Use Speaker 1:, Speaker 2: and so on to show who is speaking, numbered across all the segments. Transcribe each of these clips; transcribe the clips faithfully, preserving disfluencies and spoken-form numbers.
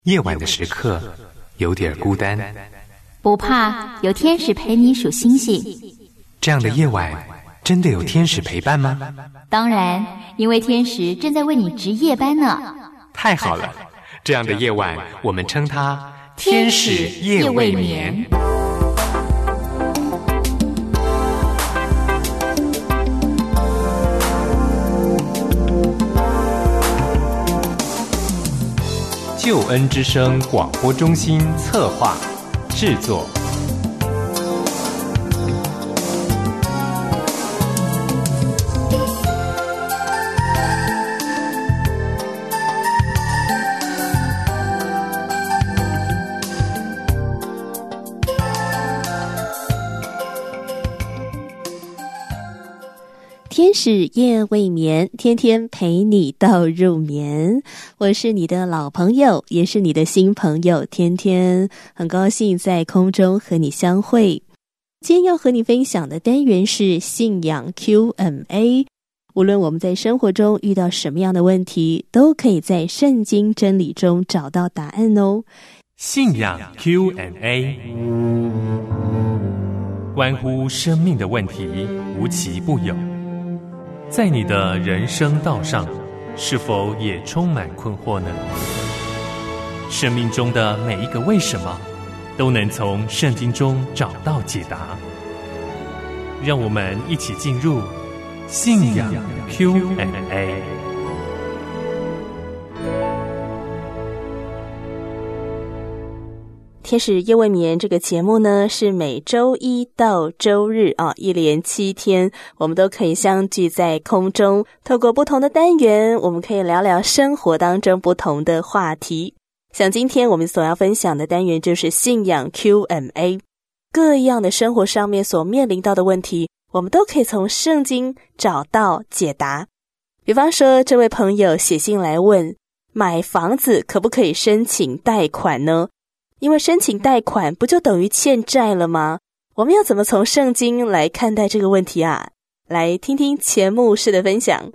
Speaker 1: 夜晚的时刻有点孤单，
Speaker 2: 不怕，有天使陪你数星星。
Speaker 1: 这样的夜晚真的有天使陪伴吗？
Speaker 2: 当然，因为天使正在为你值夜班呢。
Speaker 1: 太好了，这样的夜晚我们称它天使夜未眠。救恩之声广播中心策划制作。
Speaker 3: 天使夜未眠，天天陪你到入眠。我是你的老朋友，也是你的新朋友天天，很高兴在空中和你相会。今天要和你分享的单元是信仰 Q and A。 无论我们在生活中遇到什么样的问题，都可以在圣经真理中找到答案哦。
Speaker 1: 信仰 Q and A， 关乎生命的问题无奇不有。在你的人生道上，是否也充满困惑呢？生命中的每一个为什么，都能从圣经中找到解答。让我们一起进入信仰 Q and A。
Speaker 3: 天使夜未眠这个节目呢，是每周一到周日啊，一连七天，我们都可以相聚在空中，透过不同的单元，我们可以聊聊生活当中不同的话题。像今天我们所要分享的单元就是信仰 Q and A， 各样的生活上面所面临到的问题，我们都可以从圣经找到解答。比方说，这位朋友写信来问，买房子可不可以申请贷款呢？因为申请贷款不就等于欠债了吗？我们要怎么从圣经来看待这个问题啊？来听听钱牧师的分享。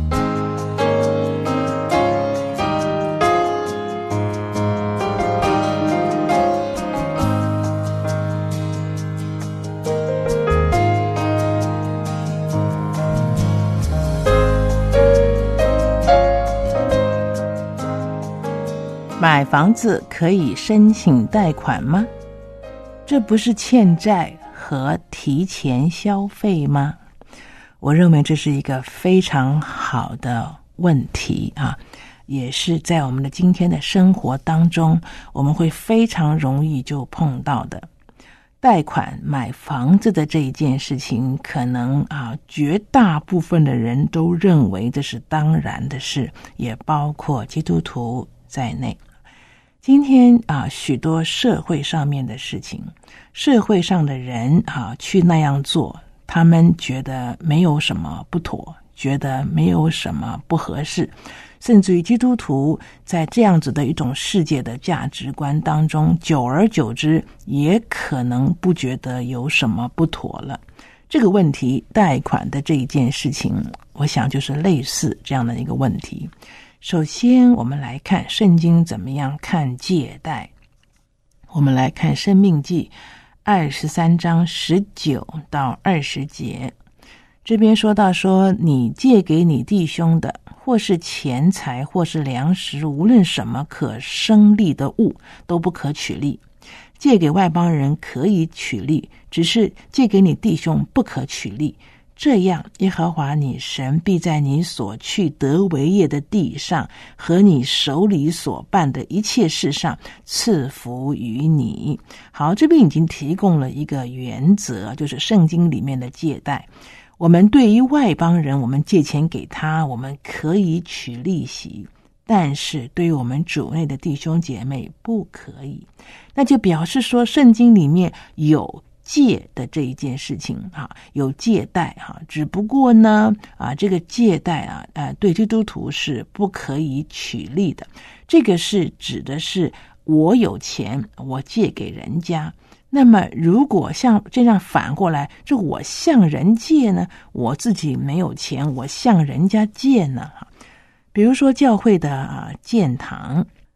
Speaker 4: 买房子可以申请贷款吗？这不是欠债和提前消费吗？我认为这是一个非常好的问题啊，也是在我们的今天的生活当中，我们会非常容易就碰到的。贷款买房子的这一件事情，可能啊，绝大部分的人都认为这是当然的事，也包括基督徒在内。今天啊，许多社会上面的事情，社会上的人啊去那样做，他们觉得没有什么不妥，觉得没有什么不合适，甚至于基督徒在这样子的一种世界的价值观当中，久而久之也可能不觉得有什么不妥了。这个问题，贷款的这一件事情，我想就是类似这样的一个问题。首先我们来看圣经怎么样看借贷。我们来看申命记二十三章十九到二十节，这边说到说，你借给你弟兄的，或是钱财，或是粮食，无论什么可生利的物，都不可取利。借给外邦人可以取利，只是借给你弟兄不可取利。这样，耶和华你神必在你所去得为业的地上，和你手里所办的一切事上赐福于你。好，这边已经提供了一个原则，就是圣经里面的借贷。我们对于外邦人，我们借钱给他，我们可以取利息，但是对于我们主内的弟兄姐妹不可以。那就表示说，圣经里面有借的这一件事情啊，有借贷哈，只不过呢啊，这个借贷啊，呃，对基督徒是不可以取利的。这个是指的是我有钱，我借给人家。那么如果像这样反过来，就我向人借呢，我自己没有钱，我向人家借呢？比如说教会的啊建堂，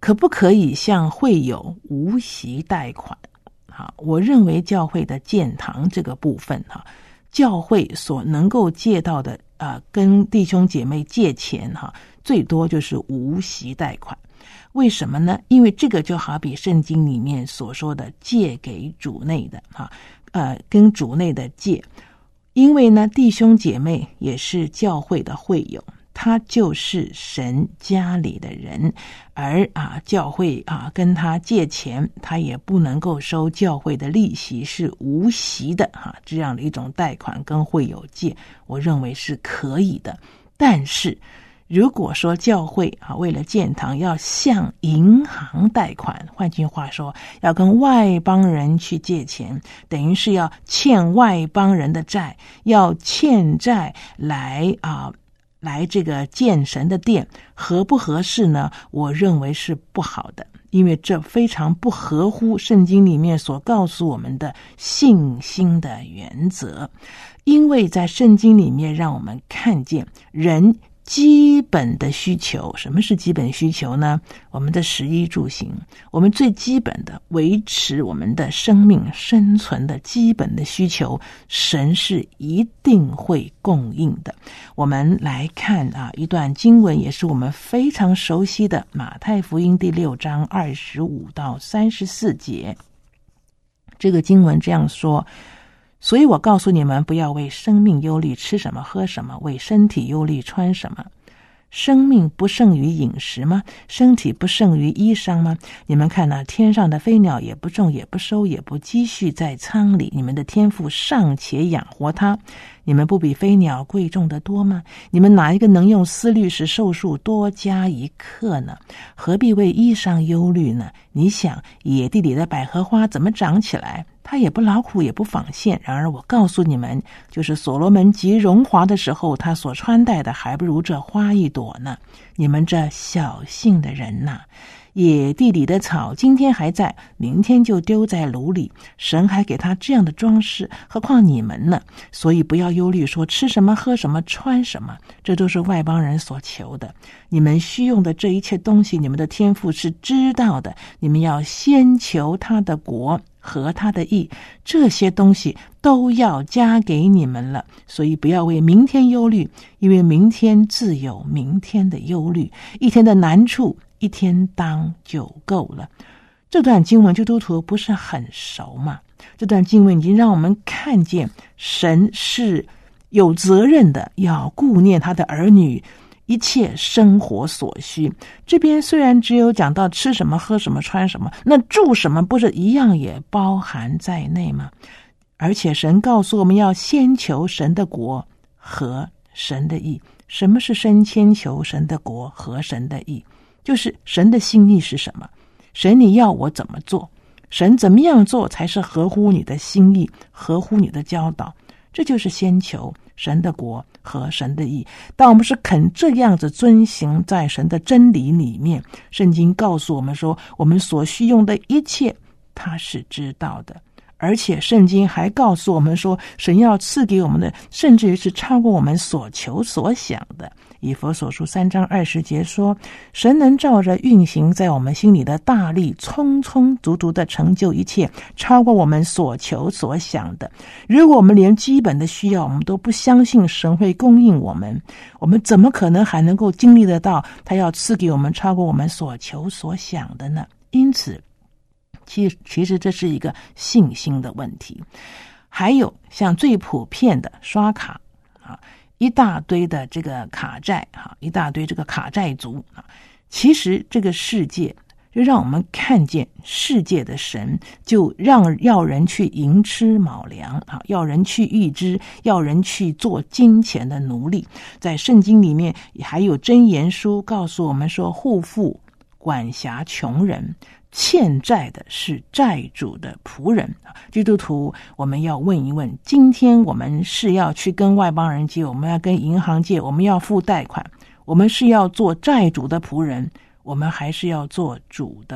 Speaker 4: 可不可以向会友无息贷款？好，我认为教会的建堂这个部分哈，教会所能够借到的啊、呃，跟弟兄姐妹借钱哈，最多就是无息贷款。为什么呢？因为这个就好比圣经里面所说的借给主内的哈，呃，跟主内的借。因为呢，弟兄姐妹也是教会的会友，他就是神家里的人，而啊，教会啊跟他借钱，他也不能够收教会的利息，是无息的哈、啊。这样的一种贷款跟会友借，我认为是可以的。但是如果说教会啊为了建堂要向银行贷款，换句话说要跟外邦人去借钱，等于是要欠外邦人的债，要欠债来啊来这个建神的殿，合不合适呢？我认为是不好的，因为这非常不合乎圣经里面所告诉我们的信心的原则。因为在圣经里面让我们看见人基本的需求。什么是基本需求呢？我们的食衣住行，我们最基本的维持我们的生命生存的基本的需求，神是一定会供应的。我们来看啊，一段经文也是我们非常熟悉的马太福音第六章二十五到三十四节。这个经文这样说：所以我告诉你们，不要为生命忧虑吃什么喝什么，为身体忧虑穿什么。生命不胜于饮食吗？身体不胜于衣裳吗？你们看哪、啊，天上的飞鸟也不种也不收也不积蓄在仓里，你们的天父尚且养活它，你们不比飞鸟贵重得多吗？你们哪一个能用思虑使寿数多加一刻呢？何必为衣裳忧虑呢？你想野地里的百合花怎么长起来？它也不劳苦也不纺线，然而我告诉你们，就是所罗门极荣华的时候，他所穿戴的还不如这花一朵呢。你们这小信的人哪，野地里的草今天还在，明天就丢在炉里，神还给他这样的装饰，何况你们呢？所以不要忧虑说吃什么喝什么穿什么，这都是外邦人所求的。你们需用的这一切东西，你们的天父是知道的，你们要先求他的国和他的义，这些东西都要加给你们了。所以不要为明天忧虑，因为明天自有明天的忧虑，一天的难处一天当就够了。这段经文基督徒不是很熟吗？这段经文已经让我们看见神是有责任的，要顾念他的儿女一切生活所需。这边虽然只有讲到吃什么喝什么穿什么，那住什么不是一样也包含在内吗？而且神告诉我们要先求神的国和神的义。什么是先求神的国和神的义？就是神的心意是什么，神你要我怎么做，神怎么样做才是合乎你的心意，合乎你的教导，这就是先求神的国和神的义。当我们是肯这样子遵行在神的真理里面，圣经告诉我们说，我们所需用的一切他是知道的。而且圣经还告诉我们说，神要赐给我们的甚至于是超过我们所求所想的。以弗所书三章二十节说，神能照着运行在我们心里的大力，充充足足的成就一切，超过我们所求所想的。如果我们连基本的需要我们都不相信神会供应我们，我们怎么可能还能够经历得到他要赐给我们超过我们所求所想的呢？因此其实其实这是一个信心的问题。还有像最普遍的刷卡啊，一大堆的这个卡债啊，一大堆这个卡债族啊，其实这个世界就让我们看见世界的神就让要人去寅吃卯粮啊，要人去预支，要人去做金钱的奴隶。在圣经里面还有箴言书告诉我们说，户妇管辖穷人，欠债的是债主的仆人。基督徒，我们要问一问，今天我们是要去跟外邦人借，我们要跟银行借，我们要付贷款，我们是要做债主的仆人，我们还是要做主的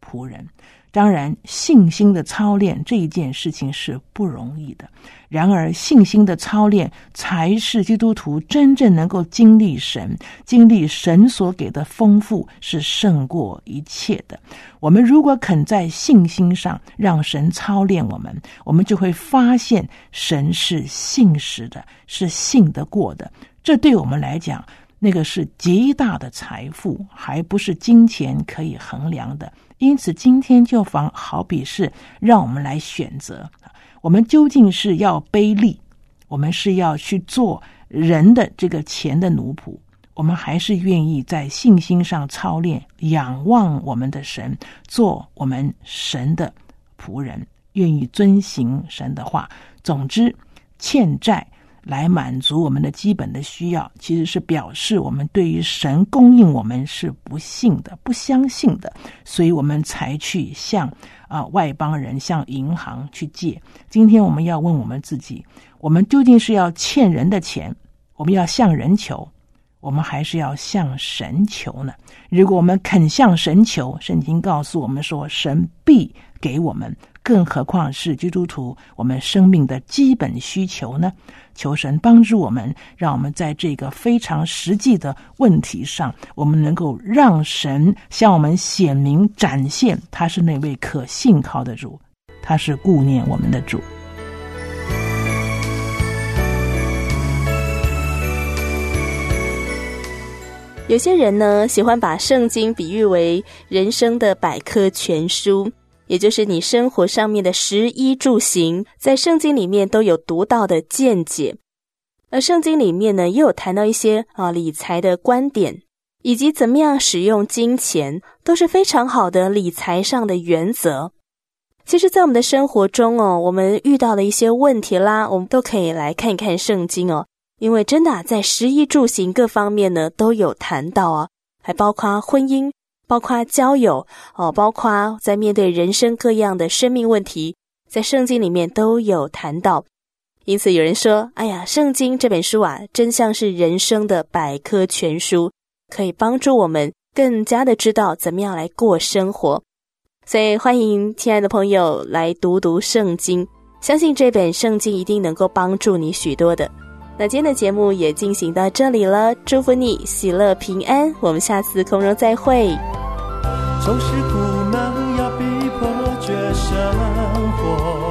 Speaker 4: 仆人。当然，信心的操练这一件事情是不容易的，然而信心的操练才是基督徒真正能够经历神，经历神所给的丰富是胜过一切的。我们如果肯在信心上让神操练我们，我们就会发现神是信实的，是信得过的。这对我们来讲，那个是极大的财富，还不是金钱可以衡量的。因此今天就仿好比是让我们来选择，我们究竟是要卑利，我们是要去做人的这个钱的奴仆，我们还是愿意在信心上操练，仰望我们的神，做我们神的仆人，愿意遵行神的话。总之，欠债来满足我们的基本的需要，其实是表示我们对于神供应我们是不信的，不相信的，所以我们才去向啊、呃、外邦人，向银行去借。今天我们要问我们自己，我们究竟是要欠人的钱，我们要向人求，我们还是要向神求呢？如果我们肯向神求，圣经告诉我们说神必给我们，更何况是基督徒我们生命的基本需求呢？求神帮助我们，让我们在这个非常实际的问题上，我们能够让神向我们显明展现他是那位可信靠的主，他是顾念我们的主。
Speaker 3: 有些人呢，喜欢把圣经比喻为人生的百科全书，也就是你生活上面的食衣住行，在圣经里面都有独到的见解。而圣经里面呢，也有谈到一些啊理财的观点，以及怎么样使用金钱，都是非常好的理财上的原则。其实在我们的生活中哦，我们遇到的一些问题啦，我们都可以来看一看圣经哦，因为真的啊，在食衣住行各方面呢都有谈到啊，还包括婚姻，包括交友哦，包括在面对人生各样的生命问题，在圣经里面都有谈到。因此有人说，哎呀，圣经这本书啊，真像是人生的百科全书，可以帮助我们更加的知道怎么样来过生活。所以欢迎亲爱的朋友来读读圣经，相信这本圣经一定能够帮助你许多的。那今天的节目也进行到这里了，祝福你喜乐平安，我们下次空中再会。
Speaker 5: 总是苦难要逼迫绝生活，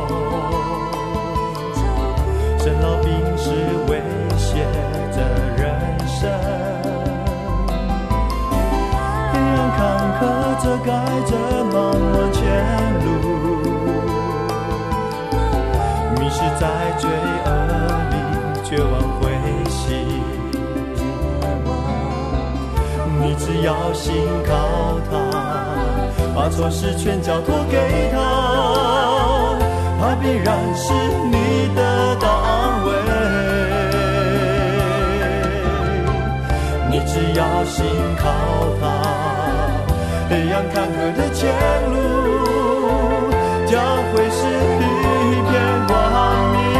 Speaker 5: 生老病死威胁着人生，黑暗坎坷遮盖着茫茫前路，迷失在罪恶里绝望灰心，你只要信靠他，把错事全交托给他，他必然是你的大安慰。你只要信靠他，黑暗坎坷的前路将会是一片光明。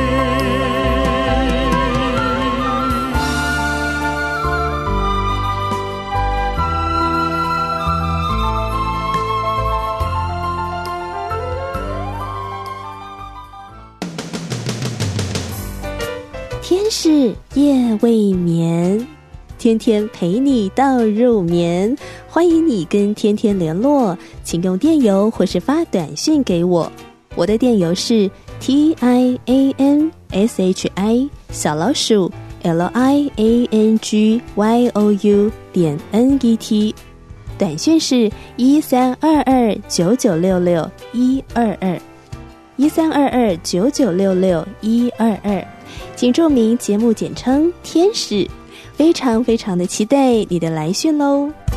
Speaker 3: 天使夜未眠，天天陪你到入眠。欢迎你跟天天联络，请用电邮或是发短讯给我，我的电邮是 T I A N S H I 小老鼠 L I A N G Y O U 点 N E T， 短讯是一三二二九九六六一二二一三二二九九六六一二二，请注明节目简称天使，非常非常的期待你的来讯喽。